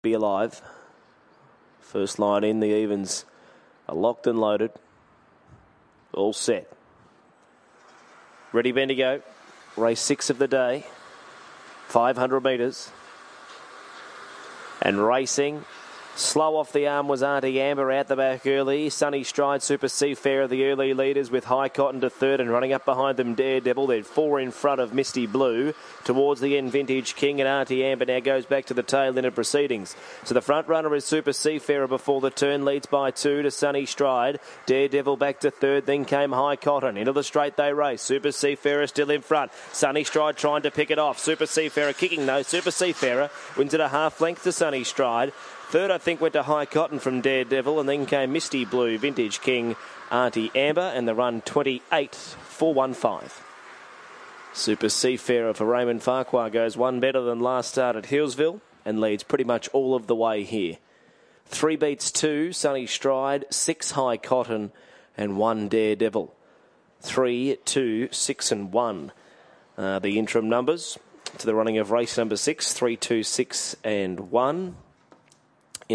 Be Alive. First line in, the evens are locked and loaded. All set. Ready, Bendigo. Race 6 of the day. 500 metres. And racing. Slow off the arm was Auntie Amber out the back early. Sunny Stride, Super Seafarer, the early leaders with High Cotton to third, and running up behind them Daredevil. They're 4 in front of Misty Blue. Towards the end, Vintage King, and Auntie Amber now goes back to the tail end of proceedings. So the front runner is Super Seafarer before the turn, leads by 2 to Sunny Stride. Daredevil back to third, then came High Cotton. Into the straight they race. Super Seafarer still in front. Sunny Stride trying to pick it off. Super Seafarer kicking though. Super Seafarer wins it a half length to Sunny Stride. Third, I think, went to High Cotton from Daredevil, and then came Misty Blue, Vintage King, Auntie Amber, and the run 28.415. Super Seafarer for Raymond Farquhar goes one better than last start at Hillsville and leads pretty much all of the way here. 3 beats 2, Sunny Stride, 6 High Cotton, and 1 Daredevil. 3, 2, 6 and 1. The interim numbers to the running of race number 6, 3, 2, 6 and 1.